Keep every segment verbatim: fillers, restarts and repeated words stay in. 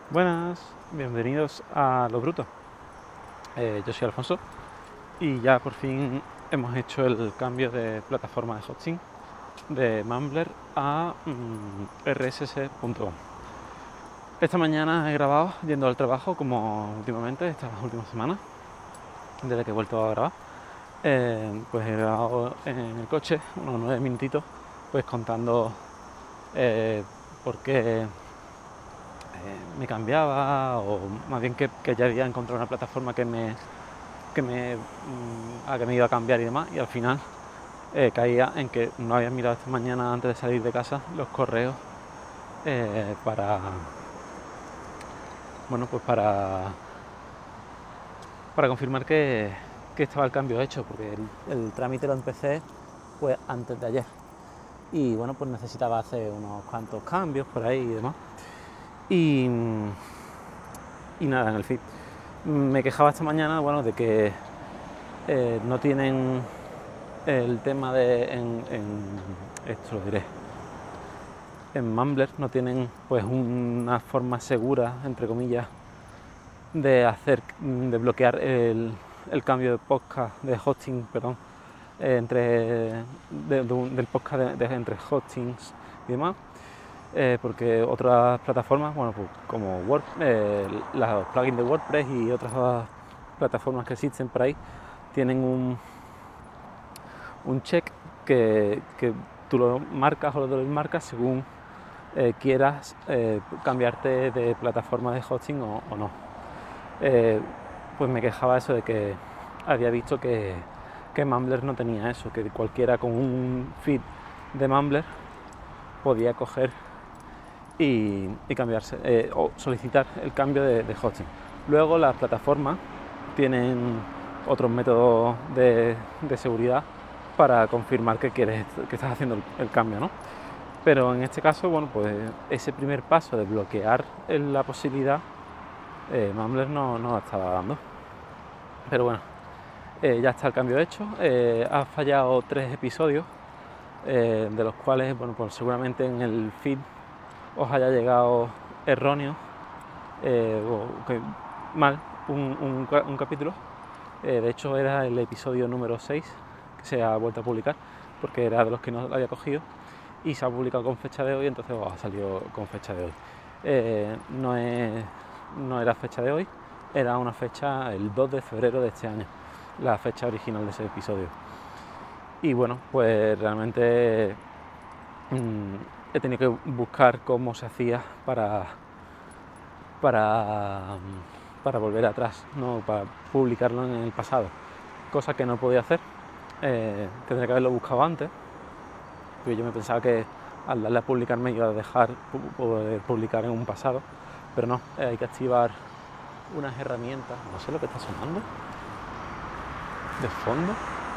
Buenas, bienvenidos a Lo Bruto. Eh, yo soy Alfonso y ya por fin hemos hecho el cambio de plataforma de hosting de Mumbler a mm, R S S punto com. Esta mañana he grabado yendo al trabajo, como últimamente, estas últimas semanas, desde que he vuelto a grabar. Eh, pues he grabado en el coche unos nueve minutitos, pues contando eh, por qué me cambiaba, o más bien que, que ya había encontrado una plataforma que me, que me, a que me iba a cambiar y demás, y al final eh, caía en que no había mirado esta mañana antes de salir de casa los correos eh, para, bueno, pues para, para confirmar que, que estaba el cambio hecho, porque el, el trámite lo empecé pues antes de ayer, y bueno, pues necesitaba hacer unos cuantos cambios por ahí y demás. Y, y nada, en el feed. Me quejaba esta mañana, bueno, de que eh, no tienen el tema de, en, en, esto lo diré, en Mumbler no tienen pues una forma segura, entre comillas, de hacer, de bloquear el, el cambio de podcast, de hosting, perdón, eh, entre, de, de, del podcast de, de, entre hostings y demás. Eh, porque otras plataformas, bueno, pues como Word, eh, los plugins de WordPress y otras plataformas que existen por ahí, tienen un, un check que, que tú lo marcas o lo desmarcas según eh, quieras eh, cambiarte de plataforma de hosting o, o no. Eh, pues me quejaba eso de que había visto que, que Mumbler no tenía eso, que cualquiera con un feed de Mumbler podía coger Y, y cambiarse eh, o solicitar el cambio de, de hosting. Luego las plataformas tienen otros métodos de, de seguridad para confirmar que quieres, que estás haciendo el, el cambio, ¿no? Pero en este caso, bueno, pues ese primer paso de bloquear la posibilidad, eh, Mumbler no, no la estaba dando. Pero bueno, eh, ya está el cambio hecho. Eh, ha fallado tres episodios, eh, de los cuales, bueno, pues seguramente en el feed os haya llegado erróneo eh, o que, mal un, un, un capítulo. Eh, de hecho era el episodio número seis que se ha vuelto a publicar, porque era de los que no lo había cogido y se ha publicado con fecha de hoy, entonces oh, ha salido con fecha de hoy. Eh, no, es, no era fecha de hoy, era una fecha el dos de febrero de este año, la fecha original de ese episodio. Y bueno, pues realmente mmm, he tenido que buscar cómo se hacía para, para, para volver atrás, ¿no? Para publicarlo en el pasado, cosa que no podía hacer. Eh, tendría que haberlo buscado antes, porque yo me pensaba que al darle a publicar me iba a dejar poder publicar en un pasado, pero no, eh, hay que activar unas herramientas. No sé lo que está sonando de fondo,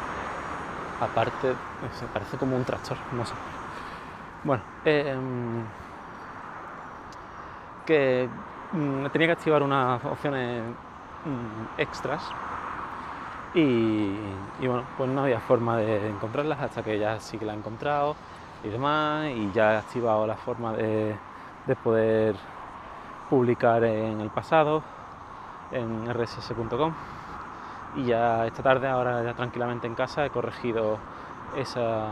aparte se parece como un tractor, no sé. Bueno, eh, que mm, tenía que activar unas opciones mm, extras y, y bueno, pues no había forma de encontrarlas hasta que ya sí que la he encontrado y demás, y ya he activado la forma de, de poder publicar en el pasado en R S S punto com, y ya esta tarde, ahora ya tranquilamente en casa, he corregido esa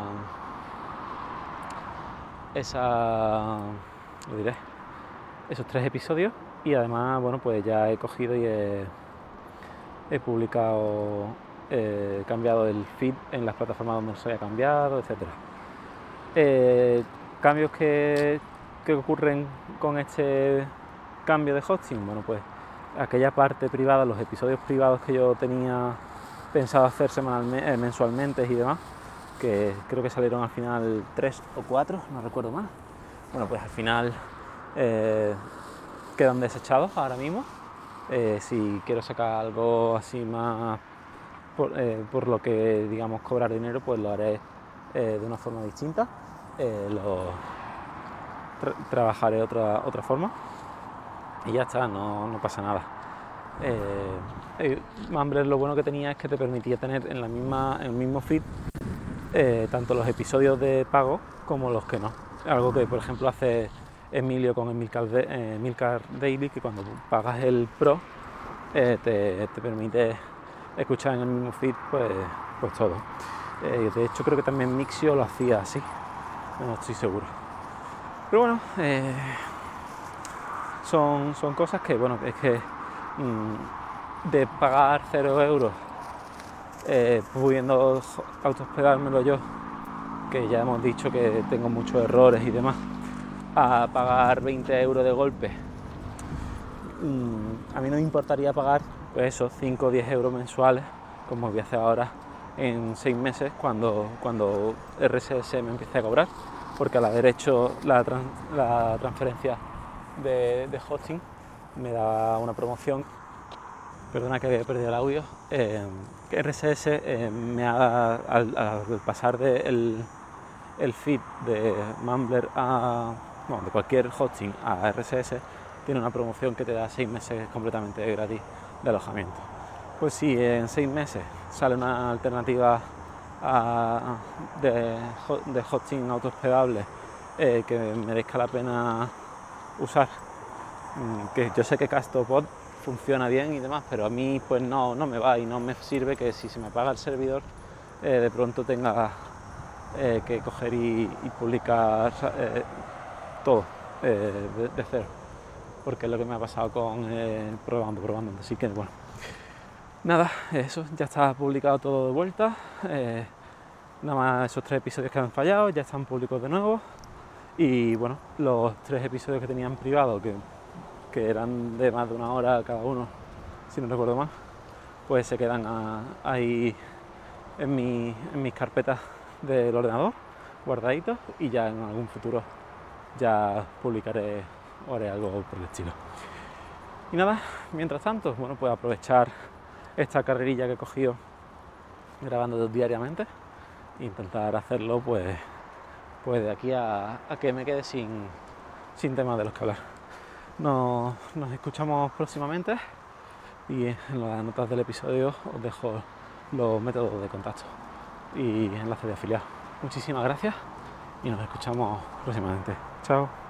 esa lo diré esos tres episodios, y además, bueno, pues ya he cogido y he, he publicado, he eh, cambiado el feed en las plataformas donde se haya cambiado, etcétera. Eh, cambios que, que ocurren con este cambio de hosting, bueno, pues aquella parte privada, los episodios privados que yo tenía pensado hacer semanalmente, eh, mensualmente y demás, que creo que salieron al final tres o cuatro, no recuerdo más. Bueno, pues al final eh, quedan desechados ahora mismo. Eh, si quiero sacar algo así más por, eh, por lo que, digamos, cobrar dinero, pues lo haré eh, de una forma distinta. Eh, lo tra trabajaré otra otra forma y ya está, no, no pasa nada. Eh, eh, Mumbler lo bueno que tenía es que te permitía tener en la misma en el mismo feed eh, tanto los episodios de pago como los que no, algo que por ejemplo hace Emilio con Emilcar, de, eh, Emilcar Daily, que cuando pagas el Pro eh, te, te permite escuchar en el mismo feed pues, pues todo. Eh, de hecho creo que también Mixio lo hacía así, no estoy seguro. Pero bueno, eh, son, son cosas que, bueno, es que mmm, de pagar cero euros eh, pudiendo autohospedármelo yo, que ya hemos dicho que tengo muchos errores y demás, a pagar veinte euros de golpe, mmm, a mí no me importaría pagar pues eso, cinco o diez euros mensuales, como voy a hacer ahora en seis meses cuando, cuando R S S me empiece a cobrar, porque al haber hecho la, trans, la transferencia de, de hosting me da una promoción. Perdona que había perdido el audio. Eh, que R S S eh, me ha, al, al pasar de el, el feed de Mumbler a bueno, de cualquier hosting a R S S, tiene una promoción que te da seis meses completamente gratis de alojamiento. Pues si en seis meses sale una alternativa a, de, de hosting autohospedable eh, que merezca la pena usar, que yo sé que Castopod funciona bien y demás, pero a mí pues no, no me va y no me sirve que si se me apaga el servidor eh, de pronto tenga eh, que coger y, y publicar eh, todo eh, de, de cero, porque es lo que me ha pasado con eh, probando, probando, así que bueno, nada, eso, ya está publicado todo de vuelta, eh, nada más esos tres episodios que han fallado ya están públicos de nuevo y bueno, los tres episodios que tenían privado que, que eran de más de una hora cada uno, si no recuerdo mal, pues se quedan a, ahí en, mi, en mis carpetas del ordenador guardaditos y ya en algún futuro ya publicaré o haré algo por el estilo. Y nada, mientras tanto, bueno, pues aprovechar esta carrerilla que he cogido grabando diariamente e intentar hacerlo pues, pues de aquí a, a que me quede sin, sin temas de los que hablar. Nos, nos escuchamos próximamente y en las notas del episodio os dejo los métodos de contacto y enlaces de afiliado. Muchísimas gracias y nos escuchamos próximamente. Chao.